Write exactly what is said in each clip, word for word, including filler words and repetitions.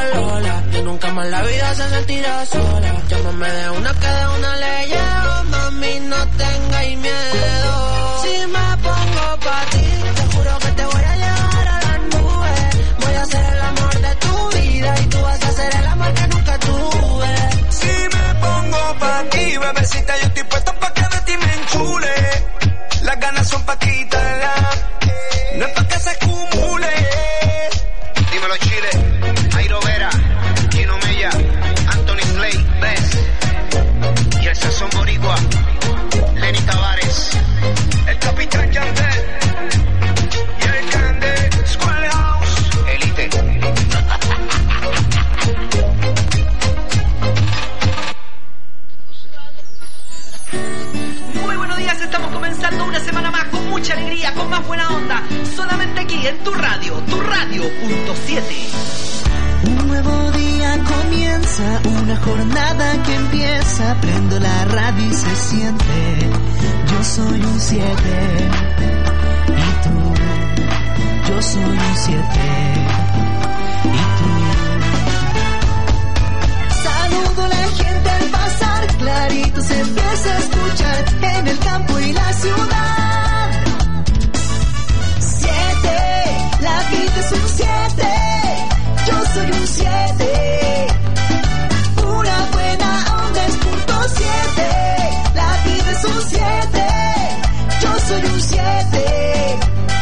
Lola, y nunca más la vida se sentirá sola. Llámame de una que de una le llevo, mami, no tengáis miedo. Si me pongo pa' ti, te juro que te voy a llevar a las nubes. Voy a ser el amor de tu vida y tú vas a ser el amor que nunca tuve. Si me pongo pa' ti, bebecita, yo estoy puesto pa' que de ti me enchule. Las ganas son pa' quitarla, no es pa' que se acumule. Dímelo Chile, Jairo Vera, Kino Mella, Anthony Slay, Bess, y el Sazón Boricua, Lenny Tavares, el Capitán Yandel, y el Grande, Schoolhouse, Elite. Muy buenos días, estamos comenzando una semana más con mucha alegría, con más buena onda, solamente aquí en tu radio, tu radio punto siete. Un nuevo día comienza, una jornada que empieza, prendo la radio y se siente, yo soy un siete, y tú, yo soy un siete, y tú. Saludo a la gente al pasar, clarito se empieza a escuchar, en el campo y la ciudad. Siete, la vida es un siete. Yo soy un siete, pura buena onda es punto siete, la vida es un siete, yo soy un siete,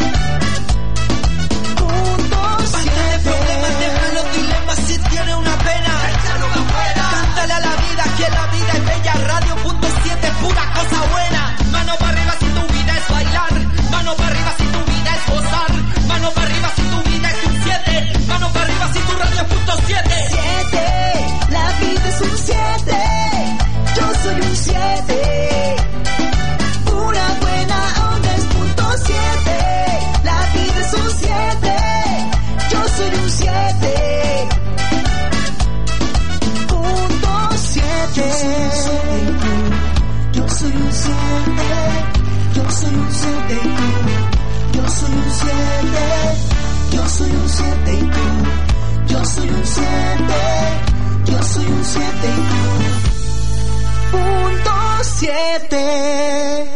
punto siete. Basta de problemas, deja los dilemas, si tiene una pena, échalo afuera, cántale a la vida, que la vida es bella, radio punto siete, pura cosa buena. Mano para arriba si tu vida es bailar, mano para arriba si tu vida es gozar, mano para arriba si tu vida es un siete, mano para arriba si tu radio es punto siete. Siete, la vida es un siete, yo soy un siete, pura buena onda es punto siete, la vida es un siete, yo soy un siete, punto siete. Yo soy un siete, yo soy un siete y tú, yo soy un siete, yo soy un siete y tú. Yo soy un siete, yo soy un siete y tú, punto siete.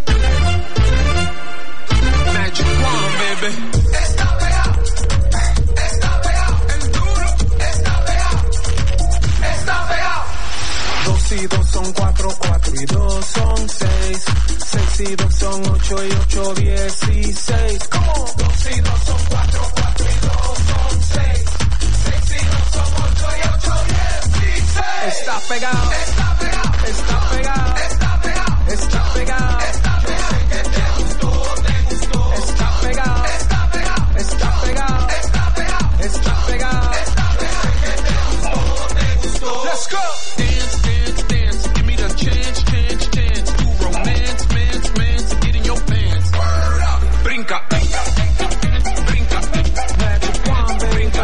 Magic One, baby. Está pegado, está pegado, el duro, está pegado, está pegado. Dos y dos son cuatro, cuatro y dos son seis, seis y dos son ocho y ocho dieciséis. ¿Cómo? Dos y dos son cuatro, cuatro y dos son seis. Está pegado, está pegado, está pegado, está pegado, está pegado, está pegado, que te gustó, te gustó, está pegado, está pegado, está pegado, está pegado, está pegado, está pegado, que te gustó, te gustó. Let's go. Dance, dance, dance, give me the chance, chance, chance to romance, mance, mance, get in your pants. Word up, brinca, brinca, brinca, Magic One, brinca.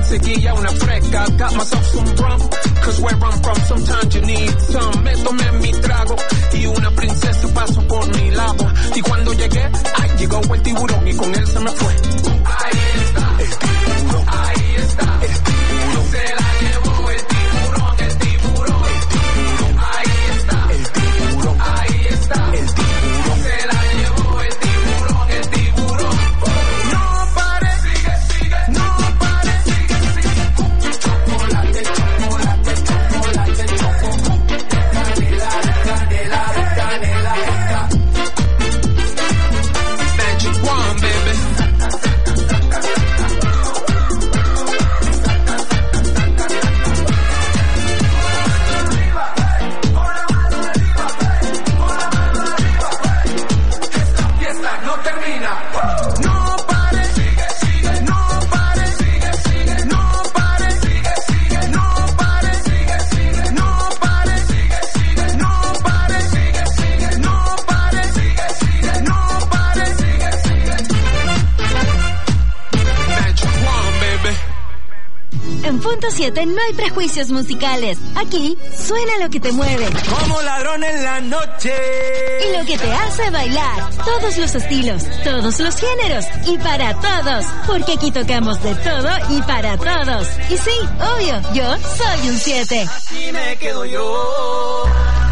sequilla, una fresca. Got myself some rum, cause where I'm from sometimes you need some. Me tomé mi trago y una princesa pasó por mi lado. Y cuando llegué, ay, llegó el tiburón y con él se me fue. Ahí está, el tiburón. Ahí está, el tiburón. Se la llevó el tiburón, el tiburón. El tiburón. Ahí está, el tiburón. Ahí está, el tiburón. Se la llevó el tiburón, el tiburón. No pare, sigue, sigue. No pare, sigue, sigue. Chocolate, chocolate, chocolate, chocolate. Canela, canela, canela, canela. Magic Wand, baby. En Punto siete no hay prejuicios musicales. Aquí suena lo que te mueve. Como ladrón en la noche. Y lo que te hace bailar. Todos los estilos, todos los géneros. Y para todos. Porque aquí tocamos de todo y para todos. Y sí, obvio, yo soy un siete. Aquí me quedo yo.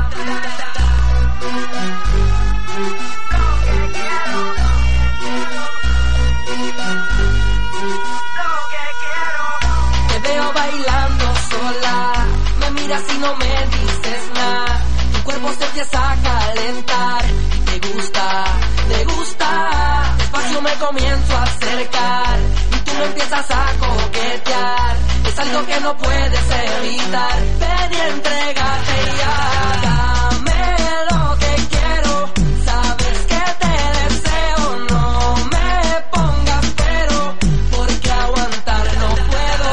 Bailando sola, me miras y no me dices nada. Tu cuerpo se empieza a calentar y te gusta, te gusta. Despacio me comienzo a acercar y tú me empiezas a coquetear. Es algo que no puedes evitar. Ven y entrégate ya. Dame lo que quiero. Sabes que te deseo. No me pongas pero, porque aguantar no puedo.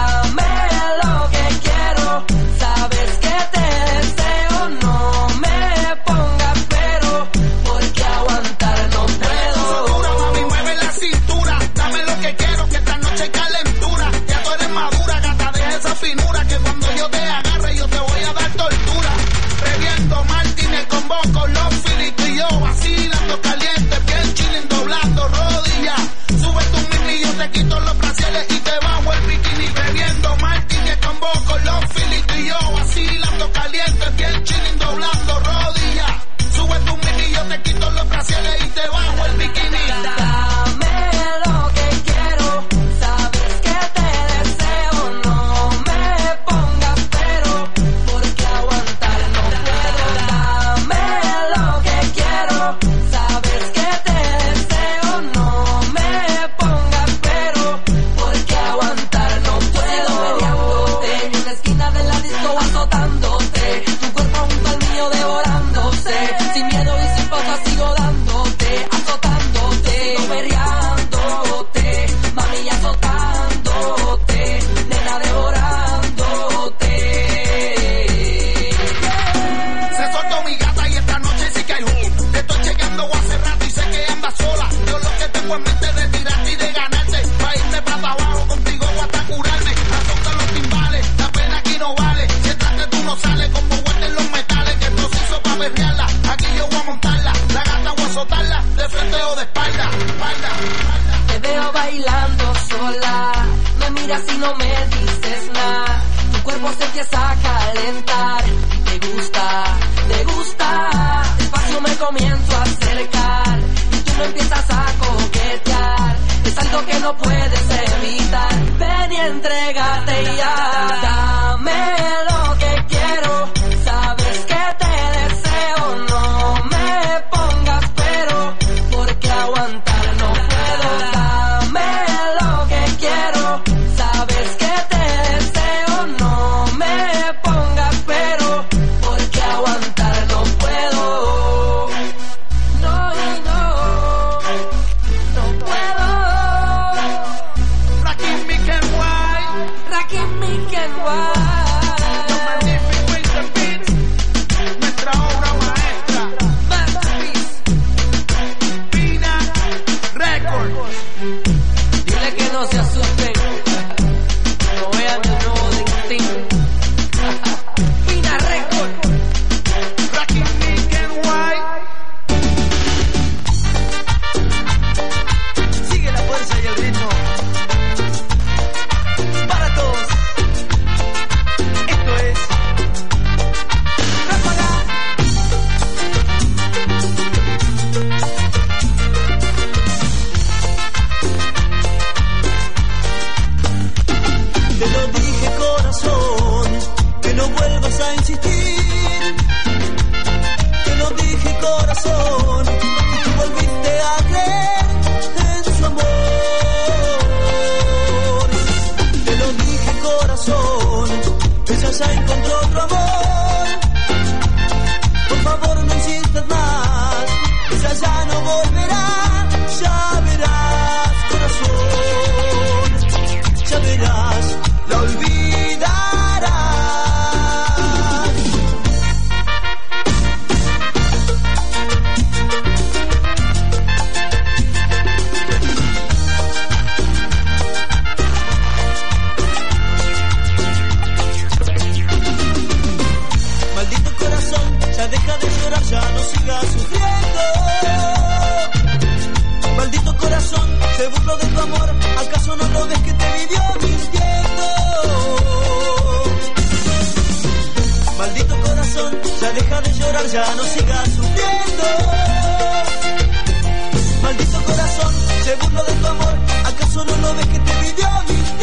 Sabes que te deseo, no me pongas pero, porque aguantar no puedo. Dura, mami, mueve la cintura, dame lo que quiero, que esta noche hay calentura. Ya tú eres madura, gata, deja esa finura, que cuando yo te agarre yo te voy a dar tortura. Bebiendo Martínez con Boco, los Phillips y yo vacilando caliente, bien chilling, doblando rodillas. Sube tu mini, yo te quito los brasiles y te bajo el bikini. Bebiendo Martínez con Boco, los Phillips y yo vacilando caliente, bien chilling, doblando rodillas. Sube tu mini, yo te quito los brasiles y te bajo el bikini. Dame lo que quiero, sabes que te deseo. No me pongas pero, porque aguantar no puedo. Dame lo que quiero, sabes que te deseo. No me pongas pero, porque aguantar no puedo. En la esquina de la disco azotándote, tu cuerpo junto al mío devorándose. Sin miedo y sin pausa sigo dándote, azotándote, sigo berreándote, mami azotándote, nena devorándote. Se soltó mi gata y esta noche sí que hay hoop. Te estoy chequeando hace rato y sé que andas sola. Yo lo que tengo en mente es de tirarte y de ganarte. Pa' irme para abajo contigo o hasta curarme. Azota los timbales, la pena aquí no vale. Mientras que tú no sales como guarden los metales. Que esto se hizo pa' berrearla, aquí yo voy a montarla. La gata voy a azotarla, de frente o de espalda, espalda, espalda. Te veo bailando sola, me miras y no me dices nada. Tu cuerpo se empieza a calentar y te gusta, te gusta. Despacio me comienzo a acercar y tú me empiezas a coquetear. Es algo que no puedes evitar. Ven y entrégate ya. Dame lo que quiero, sabes que te deseo. No me pongas pero, porque aguantar no puedo. Dame lo que quiero, sabes que te deseo. No me pongas pero, porque aguantar no puedo. No, no, no puedo. Rakim, Mick and White. Rakim, Mick and White. Los Magnific Winter Beats. Nuestra obra maestra. Masterpiece. Pina Records. Dile que no se asusten. corazón, que no vuelvas a insistir. Te lo dije, corazón, y tú volviste a creer en su amor. Te lo dije, corazón, ella ya encontró otro amor. Por favor, no insistas más, ella ya no volverá. Ya verás, corazón, ya verás, la olvidarás. Maldito corazón, ya deja de llorar, ya no sigas sufriendo. Maldito corazón, se burló de tu amor, ¿acaso no lo ves que te vivió mintiendo? Maldito corazón, ya deja de llorar, ya no sigas sufriendo. Maldito corazón, se burló de tu amor, ¿acaso no lo ves que te vivió mintiendo?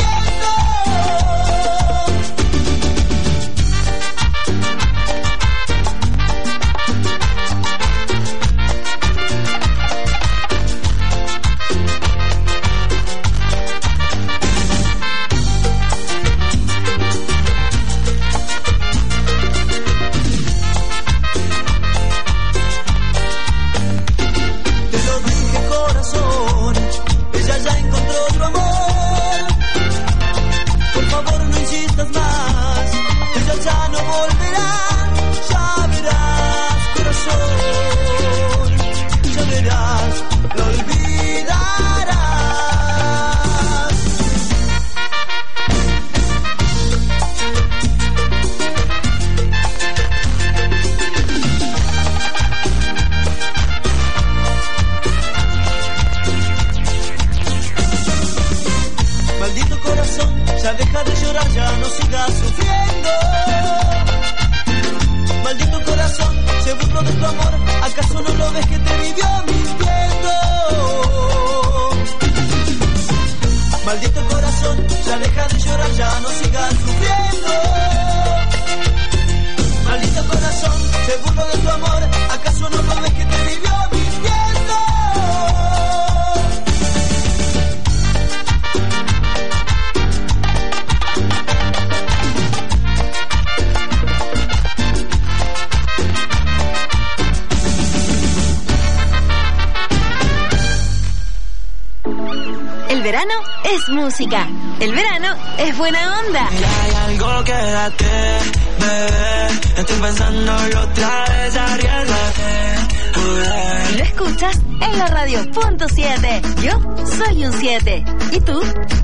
Música. El verano es buena onda. Y hay algo, quédate, bebé. Estoy pensándolo otra vez, arriesgate. Y lo escuchas en la radio punto siete. Yo soy un siete. ¿Y tú?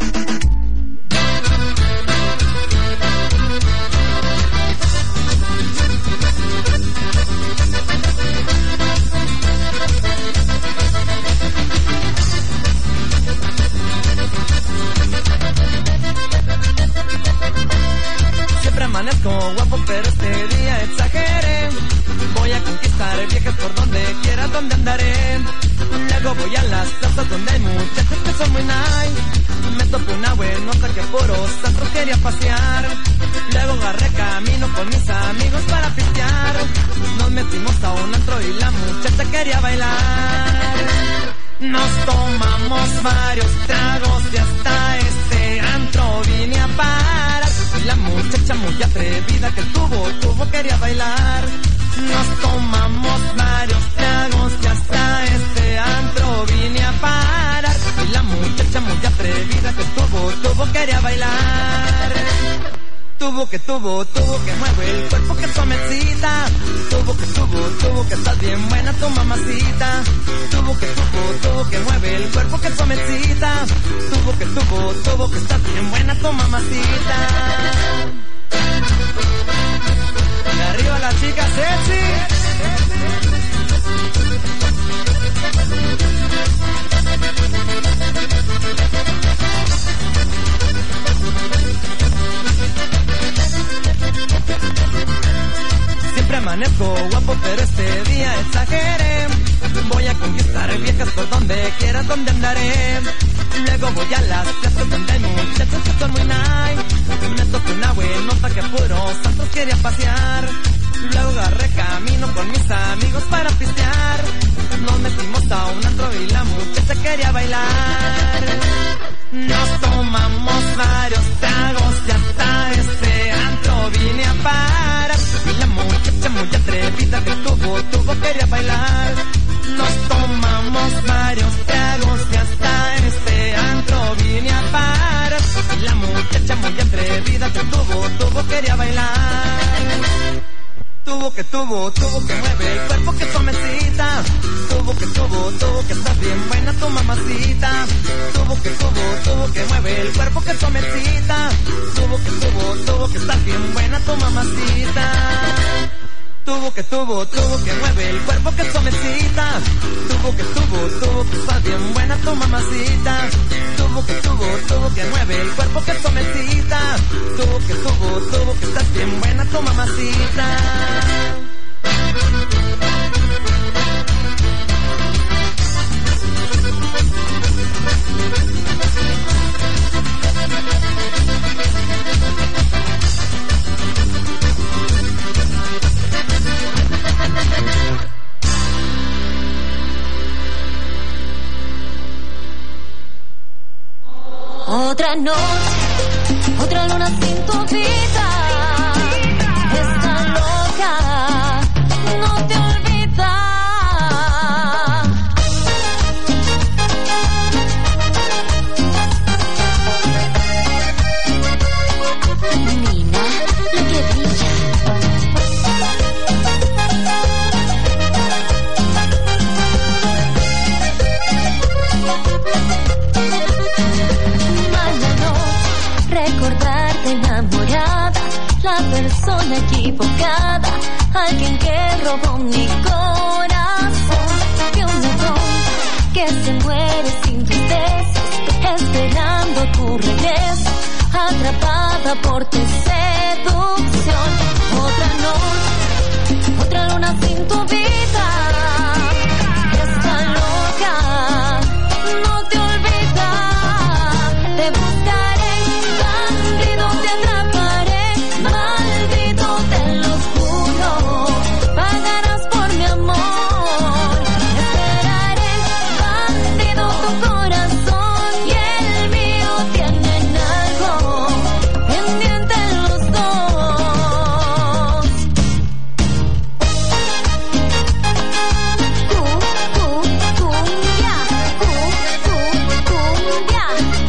Amanezco guapo, pero este día exageré. Voy a conquistar viejas por donde quiera, donde andaré. Luego voy a las plazas donde hay muchachos que son muy nice. Me topé una buenota que por los santos quería pasear. Luego agarré camino con mis amigos para pistear. Nos metimos a un antro y la muchacha quería bailar. Nos tomamos varios tragos y hasta este antro vine a parar. Y la muchacha muy atrevida que tuvo, tuvo quería bailar. Nos tomamos varios tragos y hasta este antro vine a parar. Y la muchacha muy atrevida que tuvo, tuvo quería bailar. Tuvo que tuvo, tuvo que mueve el cuerpo que suavecita. Tuvo que tuvo, tuvo que estás bien buena tu mamacita. Tuvo que tuvo, tuvo que mueve el cuerpo que suavecita. Tuvo que tuvo, tuvo que estás bien buena tu mamacita. Y arriba la chica sexy. Siempre amanezco guapo, pero este día exageré. Voy a conquistar viejas por donde quiera, donde andaré. Luego voy a las fiestas donde hay muchachos que son muy nice. Me tocó una buenota que puro santos quería pasear. Luego agarré camino con mis amigos para pistear. Nos metimos a un antro y la muchacha quería bailar. Nos tomamos varios tragos y hasta ese antro vine a parar. Y la muchacha muy atrevida que tuvo, tuvo quería bailar. Nos tomamos varios tragos y hasta ese antro vine a parar. Y la muchacha muy atrevida que tuvo, tuvo quería bailar. Tuvo que tuvo, tuvo que mueve el cuerpo que suavecita. Tuvo que tuvo, tuvo que estar bien buena tu mamacita. Tuvo que tuvo, tuvo que mueve el cuerpo que suavecita. Tuvo que tuvo, tuvo que estar bien buena tu mamacita. Tuvo que tuvo, tuvo que mueve el cuerpo que suavecita. Tuvo que tuvo, tuvo que estar bien buena tu mamacita. Tuvo que tuvo, tuvo que mueve el cuerpo que suavecita. Tuvo que tuvo, tuvo que estar bien buena tu mamacita. Otra noche, otra luna sin tu vida. Está loca, no te olvida. Mira lo que brilla. Recordarte enamorada, la persona equivocada, alguien que robó mi corazón. Y un ladrón que se muere sin tus besos, esperando tu regreso, atrapada por tu seducción. Otra noche, otra luna sin tu vida. Está loca, no te olvidas. Te buscaré, bandido, te atraparé, maldito, te lo juro. Pagarás por mi amor. Esperaré, bandido, tu corazón y el mío tienen algo pendiente los dos. Cu, cu, cumbia, cu, cu, cumbia.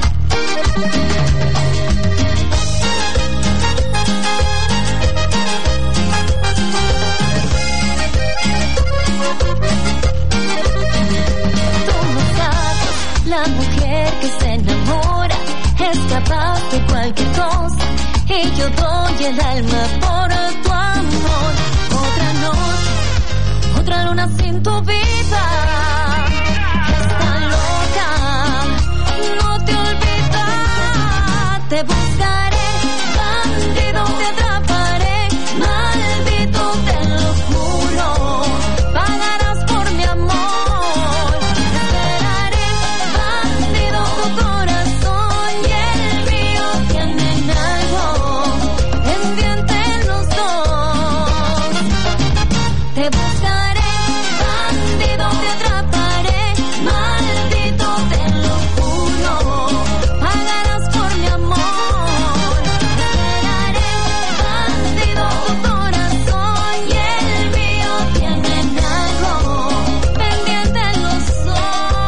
Tú no sabes, la mujer que se enamora es capaz de cualquier cosa, y yo doy el alma por tu amor. Otra noche, otra luna sin tu vida. Está loca, no te olvidas. Te buscaré, bandido, te atraparé, maldito, te lo juro. Pagarás por mi amor. Esperaré, bandido, tu corazón y el mío tienen algo pendiente los dos. Te buscaré, bandido, te atraparé, maldito, te lo juro. Pagarás por mi amor. Esperaré, bandido, tu corazón y el mío tienen algo pendiente los dos.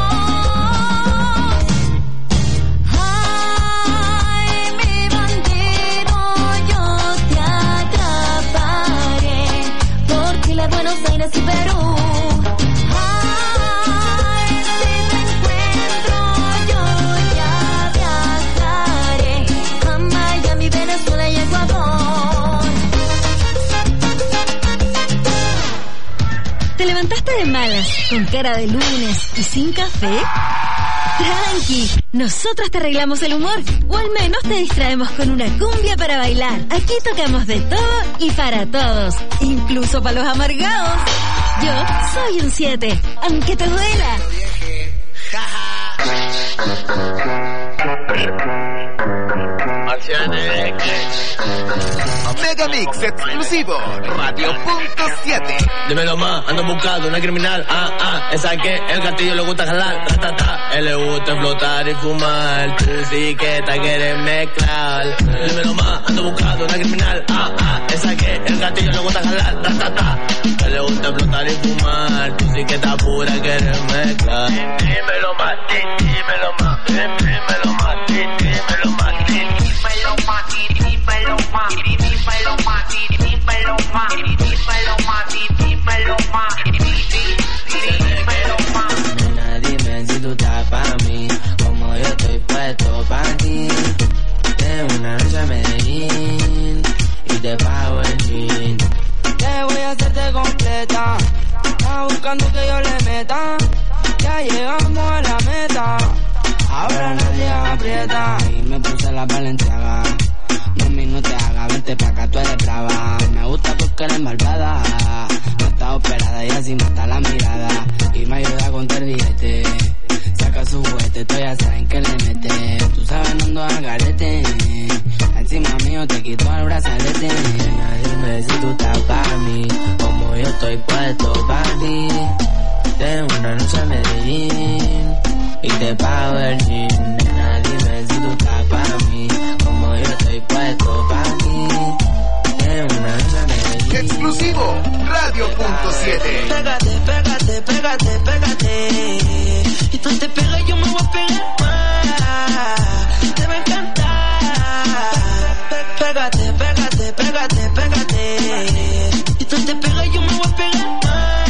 Ay, mi bandido, yo te atraparé por Chile, Buenos Aires y Perú. Ay, si te encuentro, yo ya viajaré a Miami, Venezuela y Ecuador. ¿Te levantaste de malas, con cara de lunes y sin café? Tranqui, nosotros te arreglamos el humor, o al menos te distraemos con una cumbia para bailar. Aquí tocamos de todo y para todos, incluso para los amargados. Yo soy un siete, aunque te duela. Mega Mix exclusivo, Radio punto siete. Dímelo más, ando buscando una criminal, ah, ah, esa que el gatillo le gusta jalar, ta, ta, ta. Él le gusta explotar y fumar, tú sí que te quieres mezclar. Dímelo más, ando buscando una criminal, ah, ah, esa que el gatillo le gusta jalar, ta, ta, ta. Él le gusta explotar y fumar, tú sí que estás pura, quieres mezclar. Dímelo más, dímelo más, dímelo más, dímelo más, dímelo más, dímelo más, dímelo más, dímelo más, dímelo más, dímelo más, dímelo más. Nena, dime si tú estás pa' mí, como yo estoy puesto pa' ti. Tengo una noche a Medellín y te pago el jean. Te voy a hacerte completa, estás buscando que yo le meta. Ya llegamos a la meta, ahora nadie aprieta. Y me puse la Balenciaga, mami no te hagas, vente pa' acá, tú eres brava. Me gusta porque eres malvada, no está operada y así mata la mirada. Y me ayuda con el billete, saca su juguete, tú ya saben que le mete. Tú sabes no ando al garete, encima mío te quito el brazalete. Nena, dime si tú estás pa' mí, como yo estoy puesto pa' ti. Tengo una noche a Medellín y te pago el jean. Nena, dime si tú estás pa' mí, como yo estoy puesto pa' ti. Tengo una noche a Medellín. Exclusivo, Radio punto siete. Pégate, pégate, pégate, pégate. Y tú te pegas y yo me voy a pegar más. Te va a encantar. Pégate, pégate, pégate, pégate. Y tú te pegas y yo me voy a pegar más.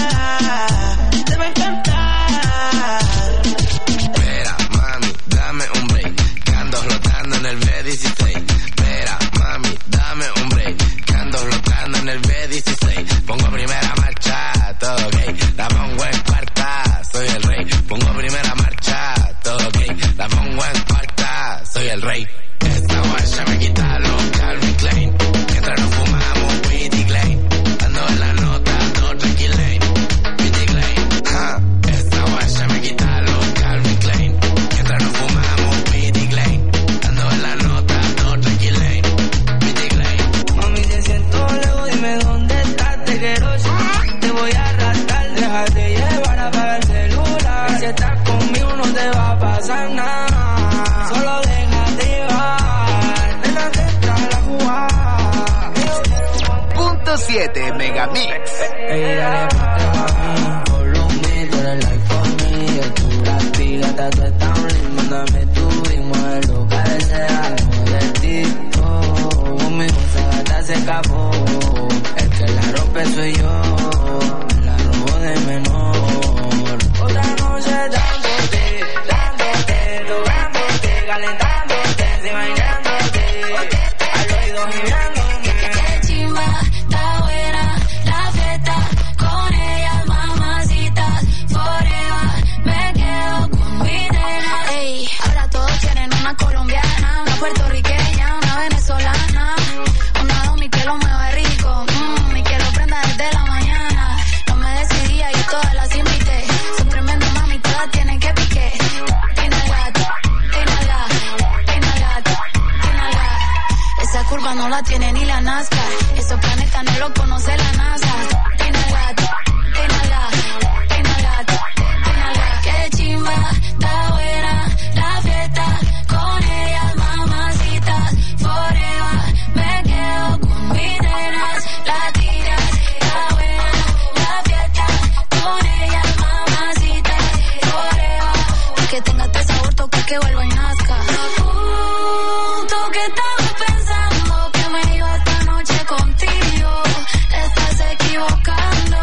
Te va a encantar. Espera, mami, dame un break, que ando flotando en el B dieciséis. Espera, mami, dame un break, que ando flotando en el B dieciséis. Pongo primera marcha, todo ok, la pongo en cuarta, soy el rey. Pongo primera marcha, todo ok, la pongo en cuarta, soy el rey. Esta guacha me quita los Calvin Klein, mientras nos fumamos Witty Klein. Ando en la nota, no tranquilane, Witty Klein. Ja, esta guacha me quita los Calvin Klein, mientras nos fumamos Witty Klein. Ando en la nota, no tranquilane, Witty Klein. Mami, te siento lejos, dime dónde estás, te quiero yo. Te voy a arrastrar, déjate llevar, apaga el celular. Y si estás conmigo no te va a pasar nada, solo déjate llevar, nena, te trae la jugada. Punto siete Mega Mix. Ey, dale ponte pa' mí, follow me, tú eres like for me. Tú la pigata, tú estás un ritmo, mándame tu ritmo, es lo que deseamos de ti. Oh, conmigo esa gata se escapó, el que la rompe soy yo, me la robo de menor. Otra noche dándote, dándote, lográndote, calentándote, encima bailándote, al oído girándome. Qué chimba, está buena la fiesta, con ellas mamacitas, forever, me quedo con mi nena. Ey, ahora todos quieren una colombiana, una puertorriqueña, una venezolana, una domi que lo mueve rico, mmm, y que lo prenda desde la mañana. No me decidía y todas las invité, son tremendas mami, todas tienen que pique. Tiene gato, tiene gato, tiene gato, tiene gato. Esa curva no la tiene ni la Nazca, esos planetas no lo conoce la NASA. Tiene gato, tiene gato, tiene gato, tiene gato. Qué chimba, está buena la fiesta, con ellas mamacitas, forever, me quedo con mis nenas, la tiras, está buena la fiesta, con ellas mamacitas, forever, que tenga este sabor, toca que vuelva y nazca. Uh, tú que estabas pensando que me iba esta noche contigo, te estás equivocando.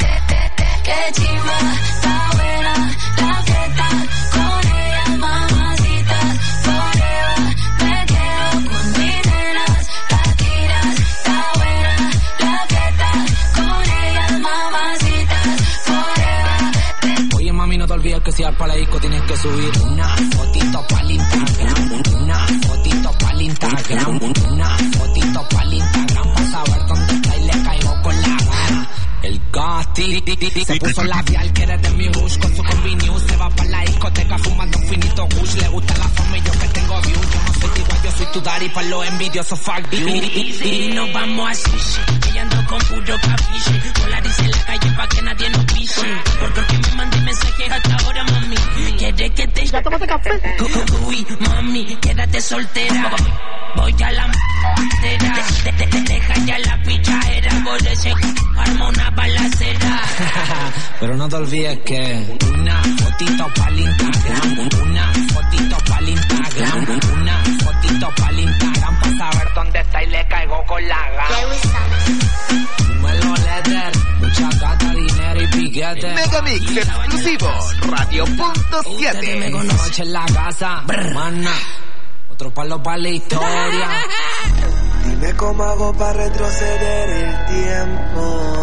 Qué chimba, está buena la fiesta, con ellas mamacitas, forever, me quedo con mis nenas, las tiras, está buena la fiesta, con ellas mamacitas, forever. Oye mami, no te olvides que si vas para la disco tienes que subir una fotito pa'l Instagram, una fotito pa'l Instagram, una fotito pa'l Instagram, pa' saber dónde está y le caigo con la gana. El Gasti se puso labial, que eres de mi bush, con su combi news se va pa' la disco discoteca fumando un finito kush. Le gusta la fama y yo que tengo views. Yo no soy igual, yo soy tu daddy pa' los envidiosos, fuck you. Y nos vamos a sushi. Ella ando con puro capiche. Polarice en la calle pa' que nadie nos pise. Porque me mandé mensajes hasta ahora, mami. ¿Quieres que te... ¿Ya tomaste café? Uy, mami, quédate soltera. Voy a la m***era. Te, te, te, deja ya la pichadera. Por ese arma una balacera. Pero no te olvides que una fotito pa'l Instagram, una fotito pa'l Instagram, una fotito pa'l Instagram pa' saber dónde está y le caigo con la gana. Dímelo, letter, mucha gata, dinero y piquete. Megamix exclusivo, Radio punto siete. Me conoce en la casa, mana. Otro palo para la historia. Dime cómo hago para retroceder el tiempo.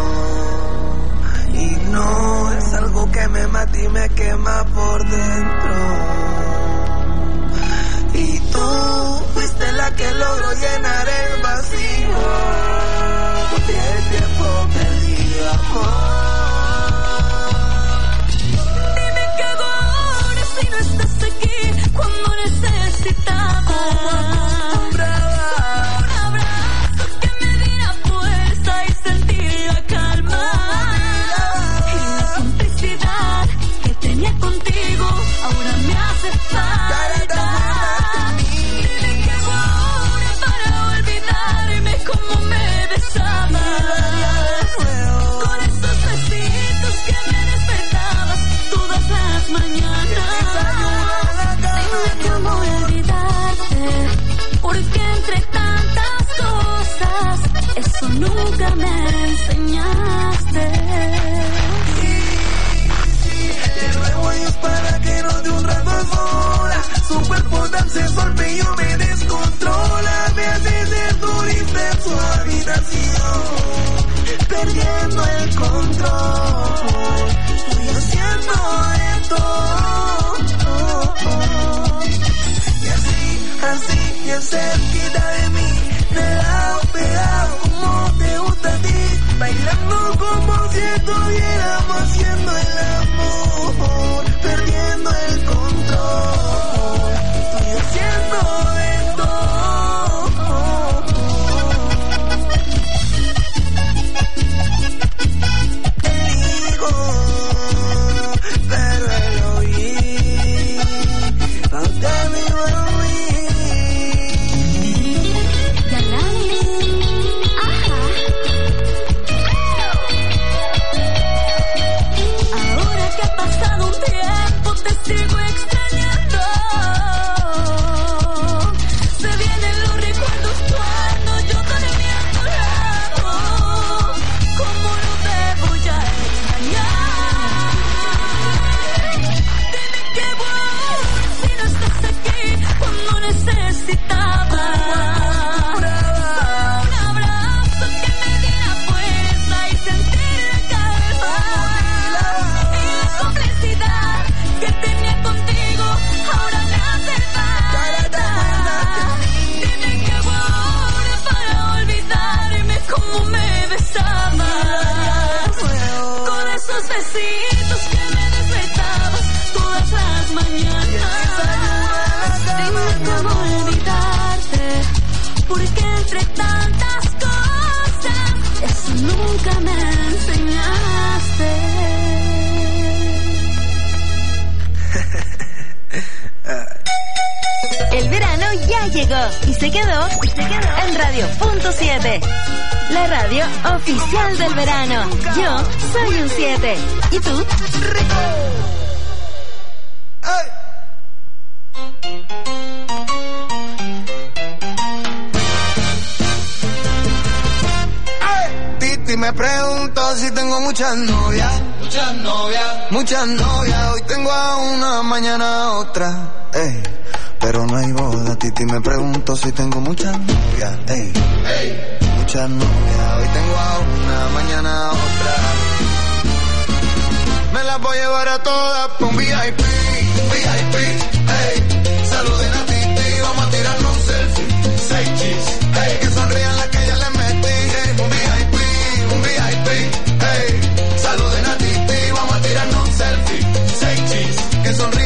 Y no es algo que me mata y me quema por dentro. Y tú fuiste la que logró llenar el vacío. Y el tiempo perdido, amor. Dime qué hago ahora si no estás aquí cuando necesitaba. Como acostumbraba. Un abrazo que me diera fuerza y sentiría calma. Y la complicidad que tenía contigo ahora me hace falta. Dime qué hago ahora para olvidarme cómo me besabas. Con esos besitos que me despertabas todas las mañanas. Dime cómo olvidarte, porque entre tantas cosas eso nunca me enseñaste. De nuevo es para que no de un rato sola. Su cuerpo danza, golpe y yo me descontrola. Me hace descubrirte en su habitación, perdiendo el control. Estoy haciendo esto. Y así, así, ya cerquita de mí, de lado pegado, como te gusta a ti. Bailando como si estuviéramos haciendo el amor, perdiendo el control. Estoy haciendo esto. Elijo, pero el oír, pa' usted me va a oír. Ahora que ha pasado un tiempo te sigo extrañando. Se vienen los recuerdos cuando yo dormí a tu lado. ¿Cómo no te voy a extrañar? Dime qué bueno si no estás aquí cuando necesitaba. Un abrazo que me diera fuerza y sentir calma. Y la complicidad que tenía contigo ahora me hace falta. Dime qué hago ahora para olvidarme cómo me besabas. Con esos besitos que me despertabas todas las mañanas. Dime cómo olvidarte, porque entre tantas cosas eso nunca me enseñaste. El verano ya llegó y se quedó, y se quedó en Radio punto siete. La radio oficial del verano. Yo soy un siete. ¿Y tú? Titi me pregunto si tengo muchas novias. Muchas novias. Muchas novias. Hoy tengo a una, mañana a otra. Ey. Pero no hay boda. Titi me pregunto si tengo muchas novias. Ey. Ey. Muchas novias. Hoy tengo a una, mañana a otra. Me las voy a llevar a todas pa' un V I P. V I P. Ey. Saluden a Titi. Vamos a tirarnos un selfie. Seis cheese. Ey. Que sonrían las que ya les metí. Ey. Un V I P. Un V I P. Ey. Saluden a Titi. Vamos a tirarnos un selfie. Seis cheese. Que sonrían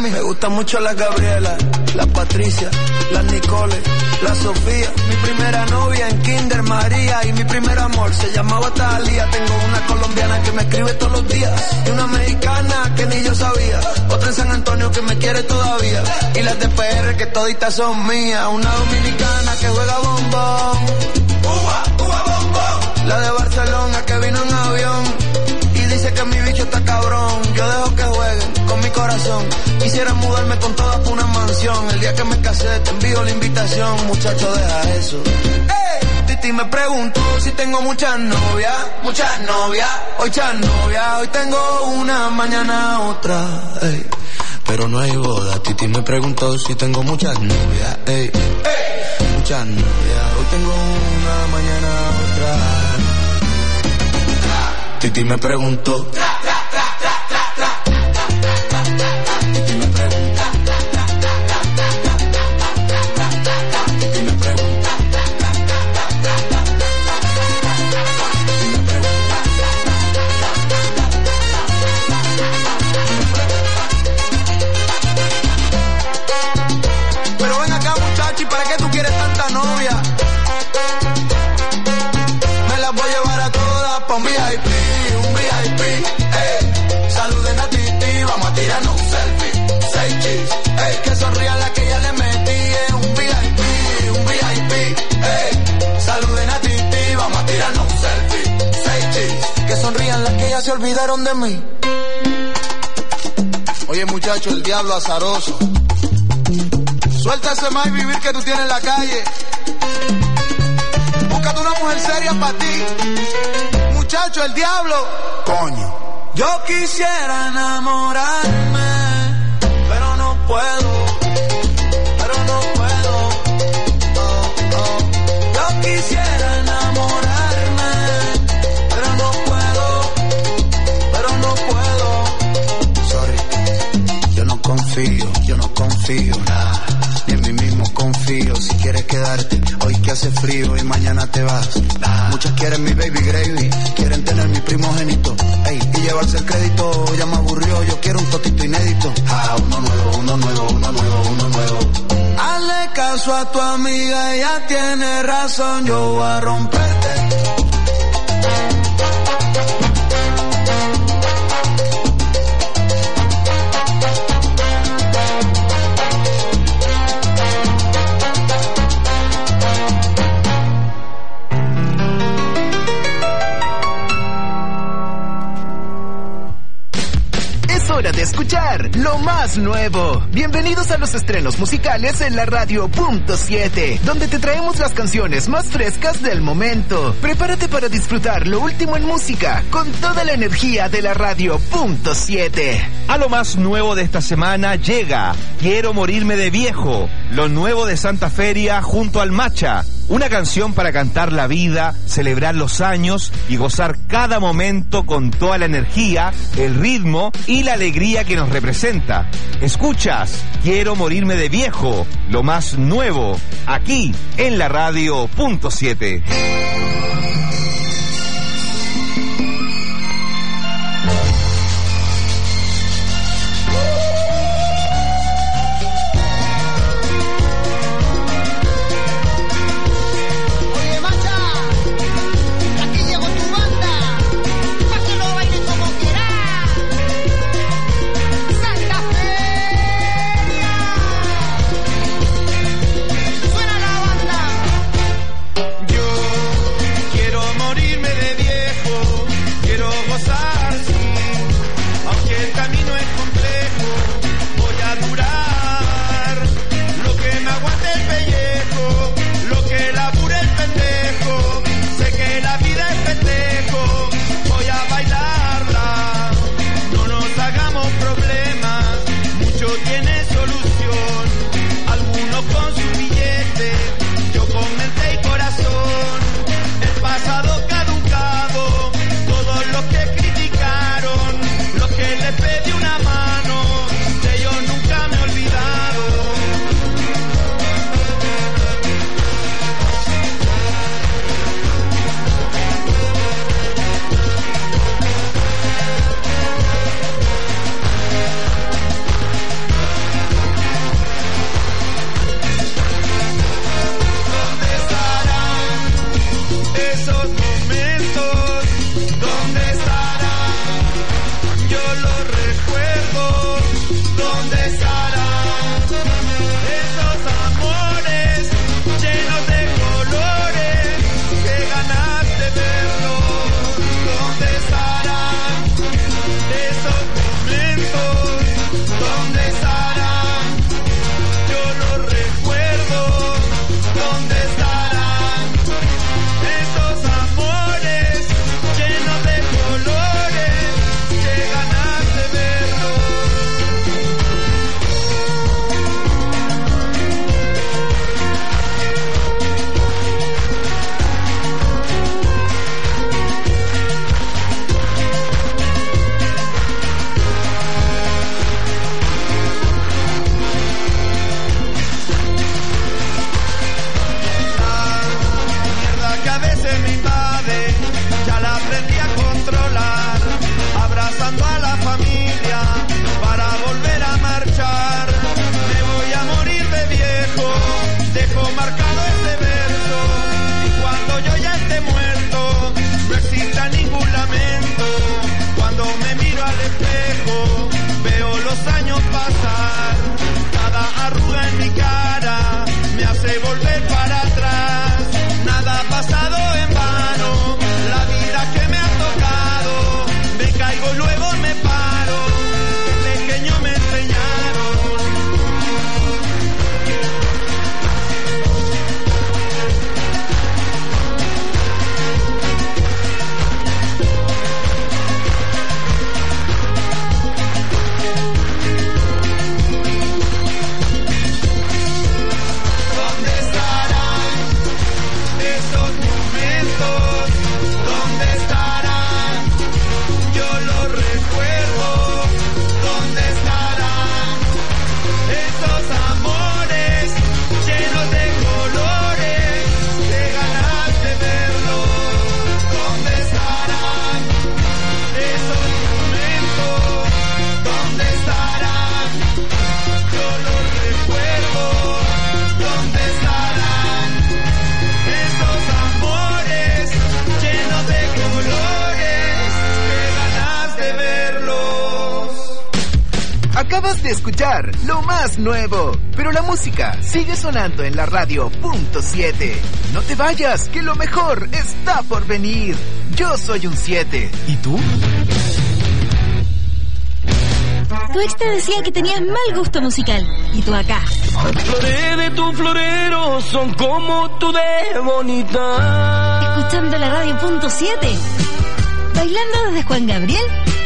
Miami. Me gusta mucho la Gabriela, la Patricia, la Nicole, la Sofía. Mi primera novia en Kinder María y mi primer amor se llamaba Talía. Tengo una colombiana que me escribe todos los días y una mexicana que ni yo sabía. Otra en San Antonio que me quiere todavía y las de P R que toditas son mías. Una dominicana que juega bombón, uva, uva bombón. La de Barcelona que vino en avión y dice que mi bicho está cabrón. Yo dejo que jueguen con mi corazón. Quisiera mudarme con todas por una mansión. El día que me casé te envío la invitación. Muchacho, deja eso. ¡Ey! Titi me preguntó si tengo muchas novias. Muchas novias, hoy muchas novias. Hoy tengo una, mañana otra. Ey. Pero no hay boda. Titi me preguntó si tengo muchas novias. Ey. Ey. Muchas novias. Hoy tengo una, mañana otra. Titi me preguntó. Pero ven acá, muchachi, ¿para qué tú quieres tanta novia? Me las voy a llevar a todas pa' un V I P, un V I P, ey. Saluden a Titi, vamos a tirarnos un selfie. Seis chis, ey. Que sonrían las que ya le metí en un V I P, un V I P, ey. Saluden a Titi, vamos a tirarnos un selfie. Seis chis, que sonrían las que ya se olvidaron de mí. Oye, muchacho, el diablo azaroso. Suelta ese más y vivir que tú tienes en la calle. Búscate una mujer seria para ti. Muchacho, el diablo. Coño. Yo quisiera enamorarme, pero no puedo. Pero no puedo. Oh, oh. Yo quisiera enamorarme, pero no puedo. Pero no puedo. Sorry. Yo no confío, yo no confío nada. Ni en mí mismo confío. Si quieres quedarte, hoy que hace frío y mañana te vas. Muchas quieren mi baby gravy, quieren tener mi primogénito, ey, y llevarse el crédito. Ya me aburrió, yo quiero un totito inédito. Ah, uno nuevo, uno nuevo, uno nuevo, uno nuevo. Hazle caso a tu amiga, ella tiene razón. Yo voy a romperte. De escuchar lo más nuevo. Bienvenidos a los estrenos musicales en la radio punto siete, donde te traemos las canciones más frescas del momento. Prepárate para disfrutar lo último en música con toda la energía de la radio punto siete. A lo más nuevo de esta semana llega Quiero morirme de viejo, lo nuevo de Santa Feria junto al Macha. Una canción para cantar la vida, celebrar los años y gozar cada momento con toda la energía, el ritmo y la alegría que nos representa. Escuchas Quiero morirme de viejo, lo más nuevo, aquí en la radio punto siete. esos momentos, ¿dónde estarán? Yo los recuerdo, ¿dónde estarán? Esos amores llenos de colores, que ganas de verlos, ¿dónde estarán? Esos momentos, ¿dónde estarán? Yo los recuerdo, ¿dónde estarán? Esos amores llenos de colores, que ganas de verlos. Mierda que a veces me invade, ya la aprendí a controlar, abrazando a la familia para volver a marchar. Me voy a morir de viejo, dejo marcado este verso, y cuando yo ya esté muerto, no exista ningún lamento. Cuando me miro al espejo, veo los años pasar, cada arruga en mi cara me hace volver para atrás. Nada ha pasado en vano, la vida que me ha tocado, me caigo y luego me paro, de pequeño me enseñaron. ¿Dónde estarán esos momentos? ¿Dónde estarán? Yo los recuerdo, ¿dónde estarán? Esos amores llenos de colores, que ganas de verlos, ¿dónde estarán? Esos momentos, ¿dónde estarán? Yo los recuerdo, ¿dónde estarán? Esos amores llenos de colores, que ganas de verlos. Acabas de escuchar lo más nuevo, pero la música sigue sonando en la radio punto siete. No te vayas, que lo mejor está por venir. Yo soy un siete. ¿Y tú? Tu ex te decía que tenías mal gusto musical. Y tú acá. Flores de tu florero son como tú de bonita. Escuchando la radio punto siete. Bailando desde Juan Gabriel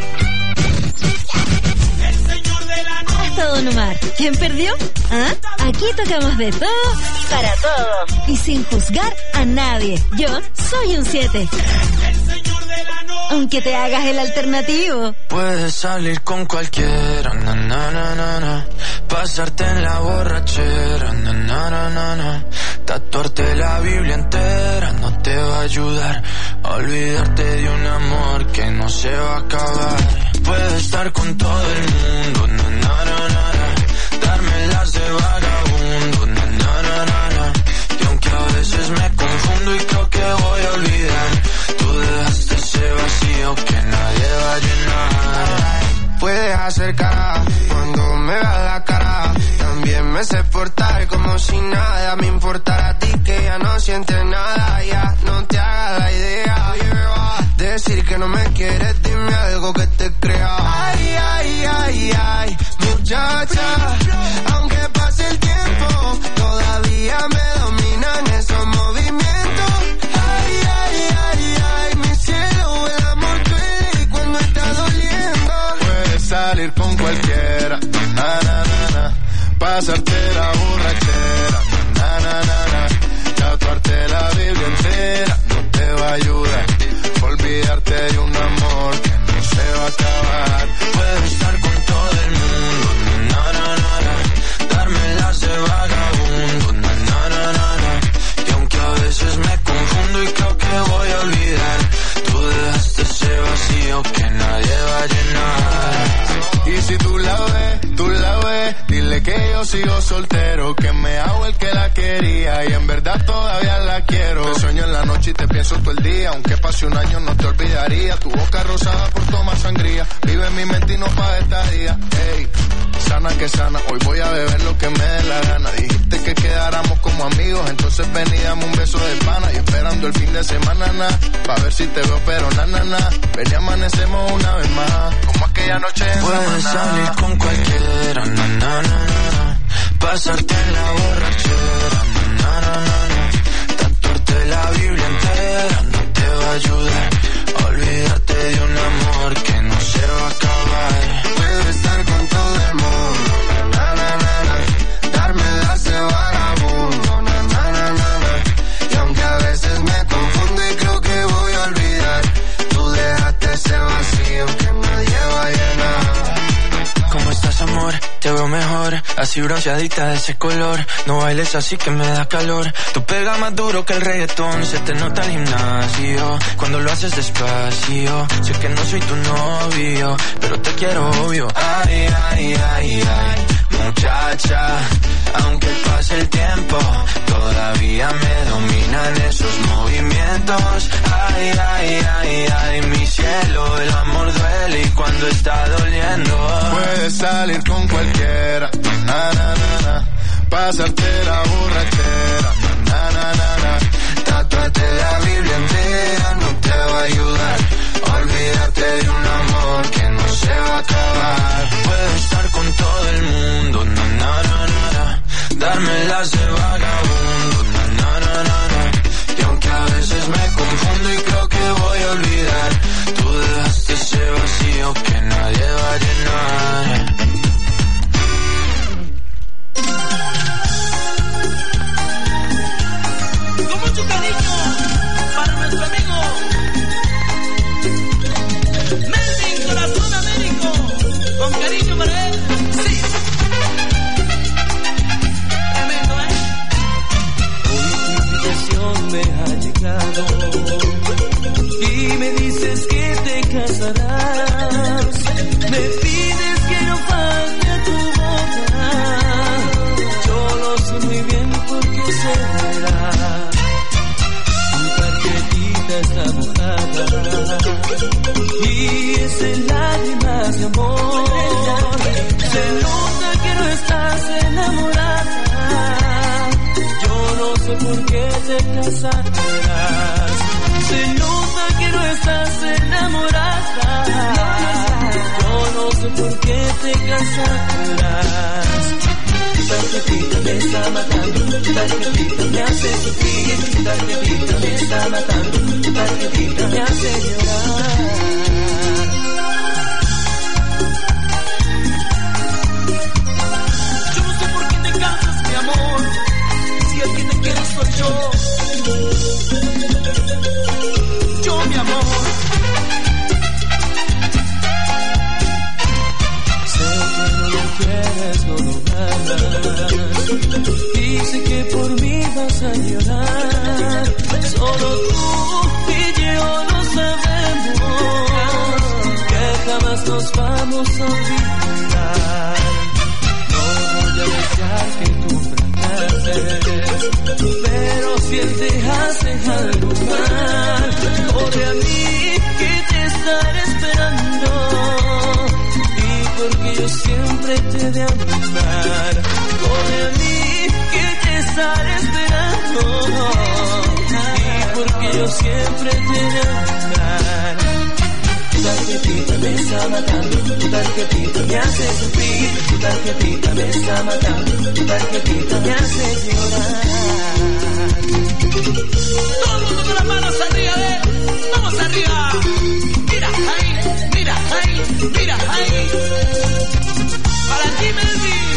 hasta Don Omar. ¿Quién perdió? ¿Ah? Aquí tocamos de todo para todos. Y sin juzgar a nadie. Yo soy un siete. Aunque te hagas el alternativo. Puedes salir con cualquiera, na na na na na. Pasarte en la borrachera, na na na na na. Tatuarte la Biblia entera no te va a ayudar a olvidarte de un amor que no se va a acabar. Puedes estar con todo el mundo, na na na na na. Darme las de vagabundo, na na na na na. Y aunque a veces me confundo y creo que voy a olvidar, tú dejaste ese vacío que nadie va a llenar. Puedes acercar cuando me veas la cara. También me sé portar como si nada me importara a ti, que ya no sientes nada. Ya no te hagas la idea. Decir que no me quieres, dime algo que te crea. Ay, ay, ay, ay, muchacha. Aunque pase el tiempo, todavía me dominan esos movimientos. Ay, ay, ay, ay, mi cielo, el amor duele y cuando está doliendo. Puedes salir con cualquiera, na na na na. Pasarte la borrachera, na na na na. Tatuarte la Biblia entera no te va a ayudar. Olvidarte de un amor que no se va a acabar. Puedes estar con todo el mundo, na na na na. Darme las de vagabundo, na na na na na. Y aunque a veces me confundo y creo que voy a olvidar, tú dejaste ese vacío que nadie va a llenar. Y si tú la ves, tú la ves, dile que yo sigo soltero, que me hago el que la quería y en verdad todavía la quiero. Te sueño en la noche y te pienso todo el día. Aunque pase un año no te olvidaría. Tu boca rosada por tomar sangría. Vive en mi mente y no pa' estadía. Ey, sana que sana, hoy voy a beber lo que me dé la gana. Dijiste que quedáramos como amigos, entonces ven y dame un beso de pana. Y esperando el fin de semana, na, pa' ver si te veo, pero na, na, na. Ven y amanecemos una vez más, como aquella noche en puedes salir con cualquiera, na, na, na, na. Pasarte en la borrachera, na, na, na, na. Tatuarte la Biblia entera no te va a ayudar. Olvídate de un amor que no se va a acabar. Puedo estar con todo el mundo, na, na, na, na. Darme la de vagabundo, na, na, na, na, na. Y aunque a veces me confundo y creo que voy a olvidar, tú dejaste ese vacío que nadie va a llenar. ¿Cómo estás, amor? Te veo mejor, así bronceadita de ese color. No bailes así que me da calor. Tú pegas más duro que el reggaetón. Se te nota el gimnasio cuando lo haces despacio. Sé que no soy tu novio, pero te quiero obvio. Ay, ay, ay, ay, muchacha, aunque pase el tiempo, todavía me dominan esos movimientos. Ay, ay, ay, ay, mi cielo, el amor duele y cuando está doliendo. Puedes salir con cualquiera, na, na, na, na. Pasarte la borrachera, na, na, na, na. Tatuarte la Biblia entera no te va a ayudar. Olvídate de un amor que no se va a acabar. Puedo estar con todo el mundo, na, na, na, na, na. Darme las de vagabundo, na, na, na, na, na. Y aunque a veces me confundo y creo que voy a olvidar, tú dejaste ese vacío que nadie va a llenar. Con mucho cariño para nuestro amigo Melvin Corazón Américo. Con cariño para él. Sí. Tremendo, ¿eh? Hoy tu invitación me ha llegado y me dices que te casarás. Me pides que no falte a tu boda. Yo lo sé muy bien porque será. Tu tarjetita está mojada y es en lágrimas de amor. Se nota que no estás enamorada. Yo no sé por qué te casarás. Se nota que no estás enamorada. Yo no sé por qué te casarás. Tu tarjetita me está matando, tu tarjetita me hace sufrir, tu tarjetita me está matando, tu tarjetita me hace llorar. Yo no sé por qué te cansas, mi amor, si el que te quiere soy yo. Yo, mi amor. Quieres, no lo ganas. Dice que por mí vas a llorar. Solo tú y yo lo sabemos, que jamás nos vamos a olvidar. No voy a desear que tú fracases, pero si él te hace algo mal, corre a mí que te estaré esperando. Porque yo siempre te he de amar. Corre a mí que te estaré esperando. Y porque yo siempre te he de amar. Tu tarjetita me está matando, tu tarjetita me hace sufrir, tu tarjetita me está matando, tu tarjetita me hace llorar. Todo el mundo con las manos arriba, ¿eh? Vamos arriba. Mira ahí, mira ahí, mira ahí. Para ti, Melvin.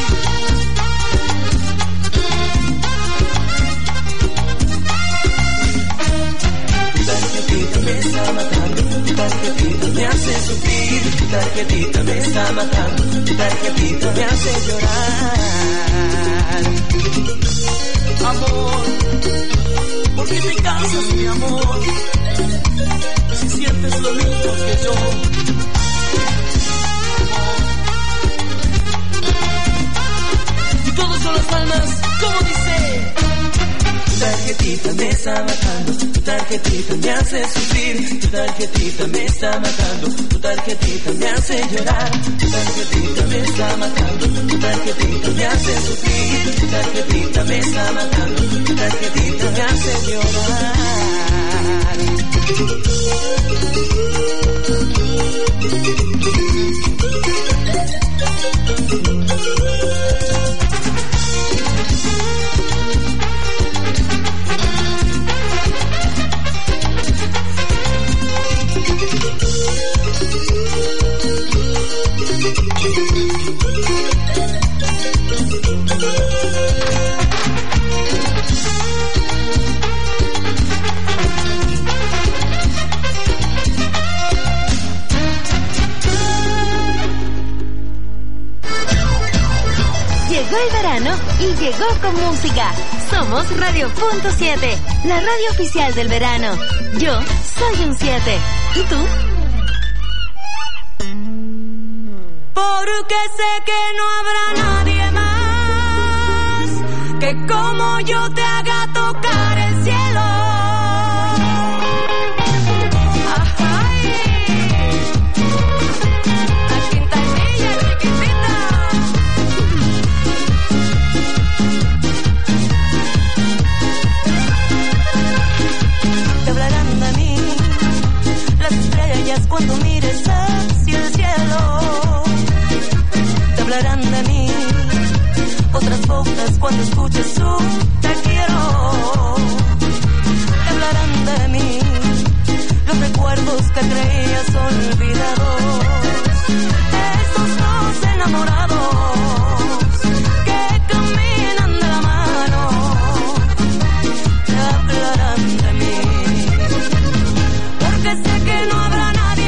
Tu tarjetita me está matando, tu tarjetita me hace sufrir, tu tarjetita me está matando, tu tarjetita me hace llorar. Amor, ¿por qué te cansas, mi amor? Si sientes lo mismo que yo. Y todos son las palmas, como dice. tarjetita me está matando, tu tarjetita me hace sufrir, tu tarjetita me está matando, tu tarjetita me hace llorar, tu tarjetita me está matando, tu tarjetita me hace sufrir, tu tarjetita me está matando, tu tarjetita me hace llorar. Llegó el verano y llegó con música. Somos Radio Punto siete, la radio oficial del verano. Yo soy un siete. ¿Y tú? Porque sé que no habrá nadie más que como yo te haga tocar el cielo. Cuando mires hacia el cielo, te hablarán de mí. Otras bocas cuando escuches un te quiero, te hablarán de mí. Los recuerdos que creías olvidados, estos dos enamorados que caminan de la mano, te hablarán de mí. Porque sé que no habrá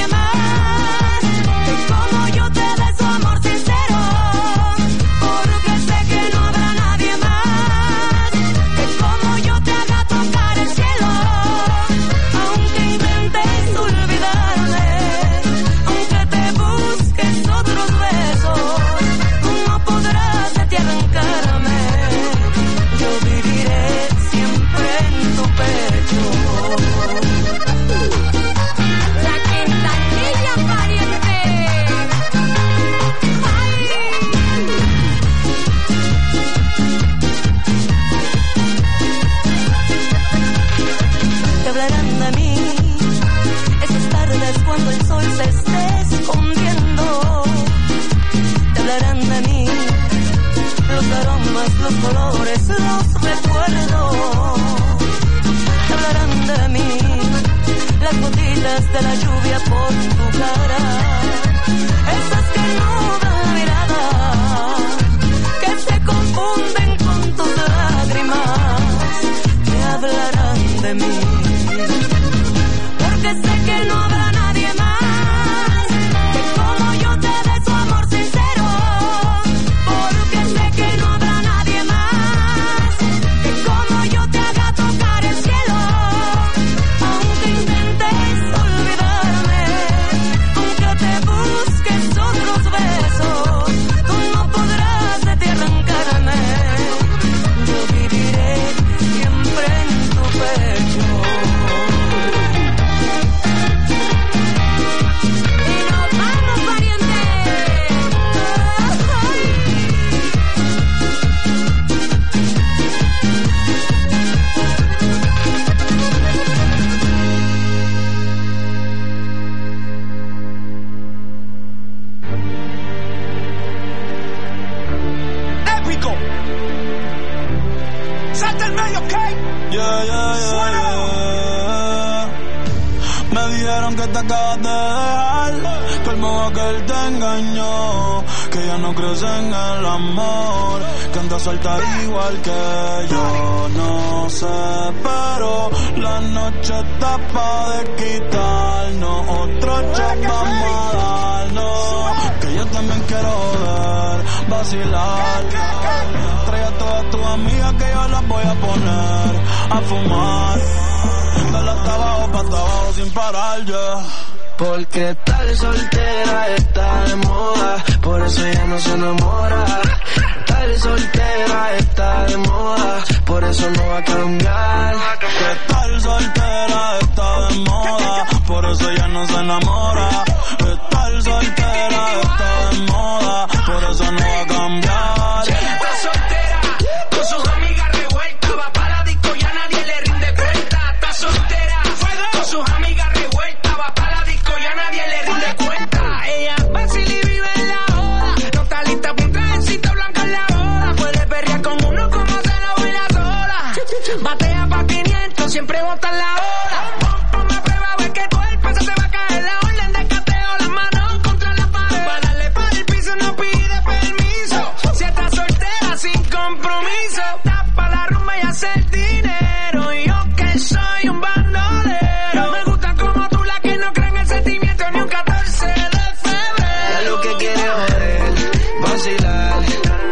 colores, los recuerdos, te hablarán de mí, las gotitas de la lluvia por tu cara, esas que no dan la mirada, que se confunden con tus lágrimas, te hablarán de mí, porque sé que no habrá nadie más que como yo te dé su amor sincero, porque sé que no habrá nadie más que como yo te haga tocar el cielo, aunque intentes olvidarme, aunque te busques otros besos, tú no podrás de ti arrancarme, yo viviré siempre en tu pecho. Yeah, yeah, yeah. Me dijeron que te acabas de dejar, que el modo aquel te engañó, que ya no crees en el amor, que andas suelta igual que yo. No sé, pero la noche está pa' de quitarnos, otro shot vamos a darnos, que yo también quiero ver, vacilar. Trae a todas tus amigas que yo las voy a poner a fumar, dale hasta abajo, pa' hasta abajo sin parar, yeah. Porque tal soltera está de moda, por eso ella no se enamora. Está Estar soltera está de moda, por eso no va a cambiar. Estar soltera está de moda, por eso ya no se enamora. Estar soltera está de moda, por eso no va a cambiar. Está soltera, con sus amigas revueltas, va pa' la disco y a nadie le rinde cuenta. Está soltera, con sus amigas revueltas, va pa' la disco y a nadie le rinde cuenta. Ella vacila y vive en la joda, no está lista pa' un trajecito blanco en la boda. Puede perrear con uno como se lo baila sola. Batea pa' quinientos, siempre bota en la hora. Ponme a prueba a ver qué cuerpo se te va a caer la orden de cateo, las manos contra la pared. Para darle para el piso no pide permiso, si está soltera sin compromiso. Tapa la rumba y hace el dinero, y yo que soy un bandolero. Me gusta como tú, la que no cree en el sentimiento ni un catorce de febrero. Ya lo que quiere joder, vacilar,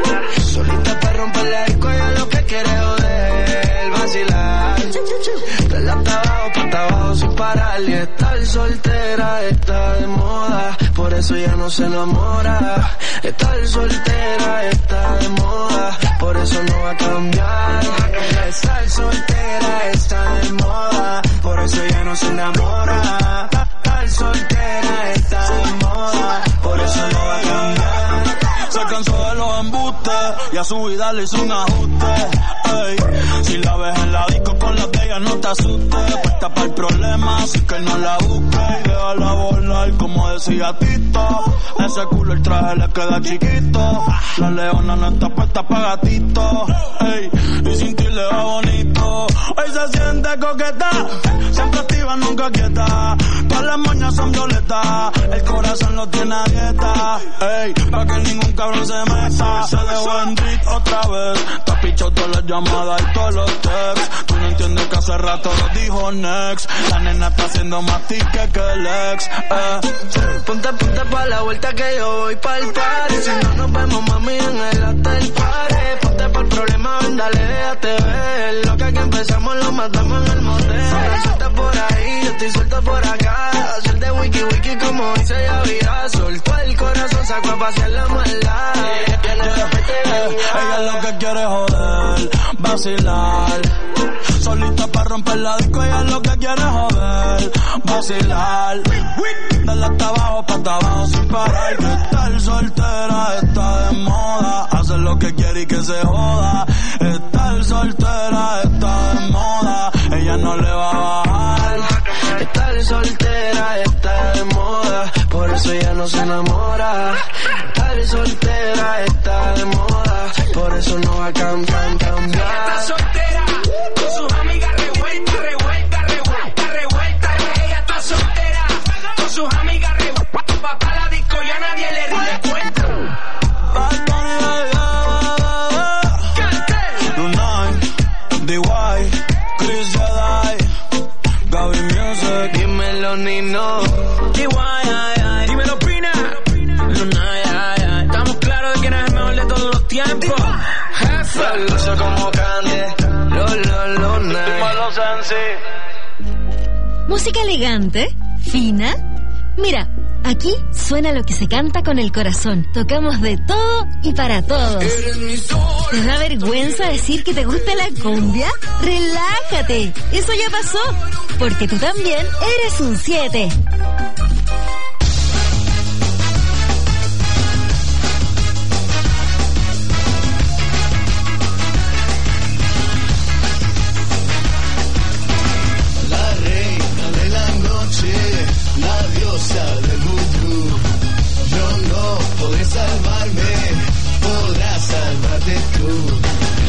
solita para romper la disco, ya lo que quiere joder, vacilar. Dale hasta abajo, pa' hasta abajo sin parar. Y estar soltera está de moda, por eso ya no se enamora. Estar soltera está de moda, por eso no va a cambiar. Estar soltera está de moda, por eso ya no se enamora. Estar soltera está de moda, por eso no va a cambiar. Se cansó de los embustes y a su vida le hizo un ajuste. Ey, si la ves en la disco con la de ella no te asustes, puesta para el problema, así que no la busques y déjala volar como decía Tito. Ese culo el traje le queda chiquito, la leona no está puesta para gatito. Ey, y sin ti le va bonito. Hoy se siente coqueta, siempre activa, nunca quieta. Todas las moñas son violetas, el corazón lo tiene a dieta. Ey, pa' que ningún cabrón se meta. Se dejó en Rick otra vez, te ha pichado todas las llamadas y todos los texts. Tú no entiendes que hace rato lo dijo next. La nena está haciendo más ticket que el ex. Eh. Ponte, ponte pa' la vuelta que yo voy pa'l party. Si no nos vemos, mami, en el hotel party. Ponte pa'l problema, ven, dale, déjate ver. Lo que aquí empezamos lo matamos en el motel. Suelta por ahí, yo estoy suelto por acá. Hacer de wiki wiki como dice Yavira. Soltó el corazón, sacó a pasear la maldad. Ella lo que quiere joder, vacilar. Solita para romper la disco, ella lo que quiere joder, vacilar. Dale hasta abajo, pa' hasta abajo sin parar. Que estar soltera está de moda, hacer lo que quiere y que se joda. Estar soltera está de moda, ella no le va a bajar. Estar soltera está de moda, por eso ella no se enamora. Estar soltera está de moda, por eso no va a cambiar, cambiar. Está soltera, con sus amigas revuelta, revuelta, revuelta, revuelta. Ella está soltera, con sus amigas revuelta, va pa' la disco y a nadie le rinde cuenta. Lunay, D Y, Chris Jedi, Gaby Music. Dímelo, Nino. D Y, dímelo, Pina. Lunay, estamos claros de quién es el mejor de todos los tiempos. Jefe. Fabuloso como Kanye. Lo, lo, lo, Dímelo, Sensi. Música elegante, fina. Mira, aquí suena lo que se canta con el corazón. Tocamos de todo y para todos. ¿Te da vergüenza decir que te gusta la cumbia? Relájate, eso ya pasó, porque tú también eres un siete. La diosa del vudú. Yo no podré salvarme, podrás salvarte tú.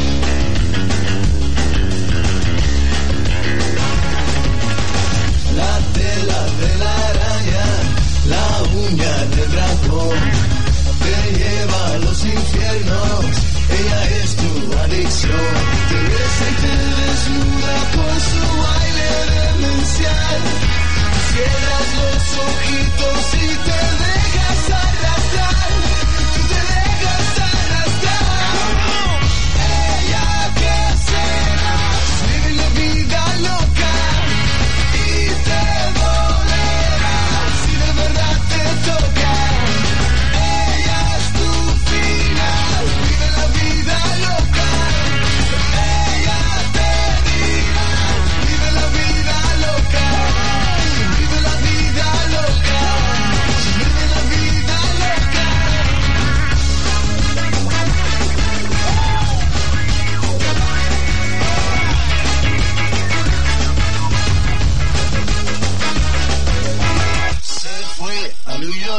La tela de la araña, la uña del dragón, te lleva a los infiernos, ella es tu adicción. Te besa y te desnuda con su baile demencial. Cierras los ojitos y te dejas arrastrar, tú te dejas arrastrar. Ella que serás, vive la vida loca y te dolerás si de verdad te toca. Ella es tu final, vive la vida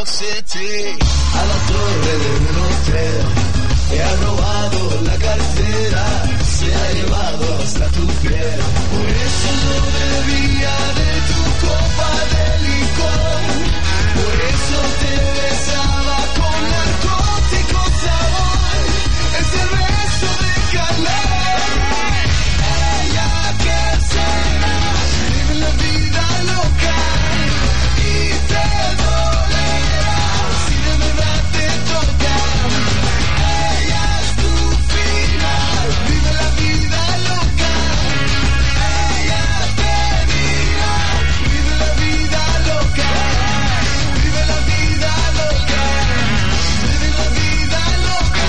York City. A la torre de un hotel, he ha robado la cartera, se ha llevado hasta tu piel. Por eso no bebía de tu copa de licor, por eso te besaba con narcótico sabor, ese beso de calor. Ella que será, vive la vida loca y te dolerá si de verdad te toca. Ella es tu final, vive la vida loca. Ella te dirá, vive la vida loca, vive la vida loca, vive la vida loca.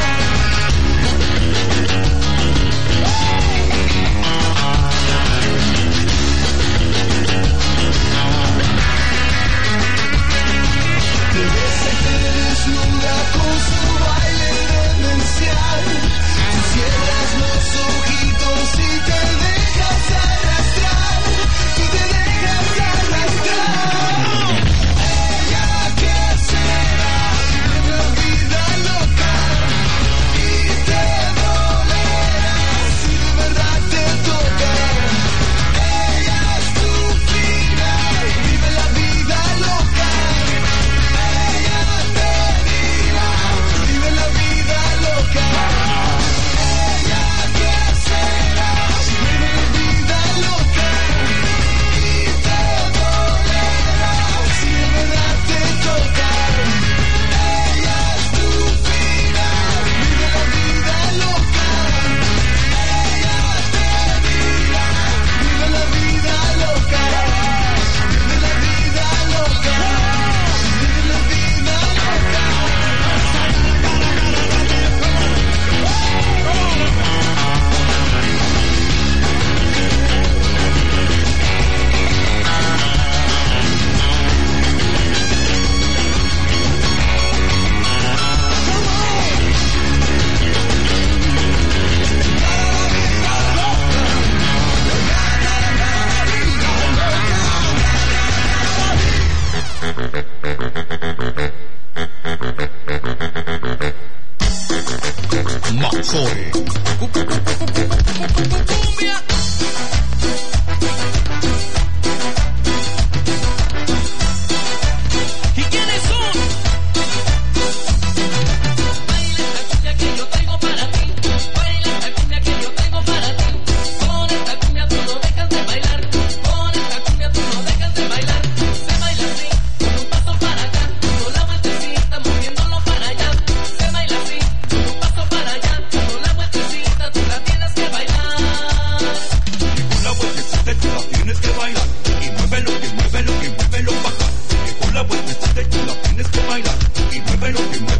Te besa y te desnuda con su baile demencial. Tú cierras los ojitos y te dejas arrastrar, tú te dejas arrastrar. Ella que será, vive la vida loca y te dolerá si de verdad te toca. Ella es tu final, vive la vida loca. Ella te dirá, vive la vida loca. Ella que será, vive la vida loca y te dolerá si de verdad te toca. Ella es tu final, vive la vida loca. Ella te dirá, vive la vida loca, vive la vida loca, vive la vida loca. Macoy. ¿Y quiénes son? Baila esta cumbia que yo traigo para ti, baila esta cumbia que yo traigo para ti. Con esta cumbia tú no dejas de bailar, con esta cumbia tú no dejas de bailar. Se baila así, con un paso para acá, con la vueltecita moviéndolo para allá. Se baila así, con un paso para allá, con la vueltecita tú la tienes que bailar. Con la vueltecita tú la tienes que bailar y muévelo, que muévelo, que muévelo pa' acá. Que con la vueltecita tú la tienes que bailar y muévelo, que muévelo.